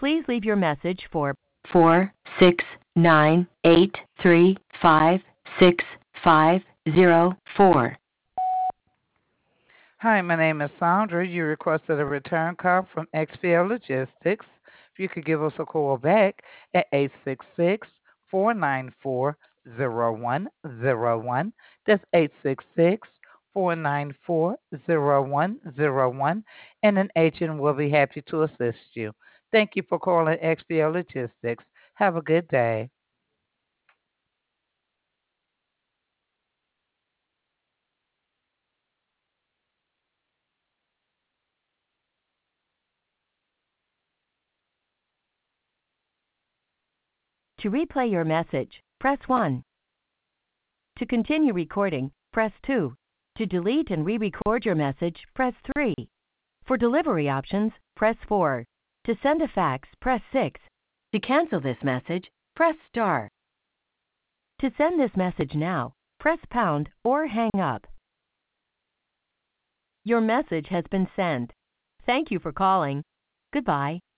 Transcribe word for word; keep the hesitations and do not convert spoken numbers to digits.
Please leave your message for four six nine eight three five six five zero four. Hi, my name is Sandra. You requested a return call from X P L Logistics. If you could give us a call back at eight six six, four nine four, zero one zero one. That's eight six six, four nine four, zero one zero one, and an agent will be happy to assist you. Thank you for calling X P L Logistics. Have a good day. To replay your message, press one. To continue recording, press two. To delete and re-record your message, press three. For delivery options, press four. To send a fax, press six. To cancel this message, press star. To send this message now, press pound or hang up. Your message has been sent. Thank you for calling. Goodbye.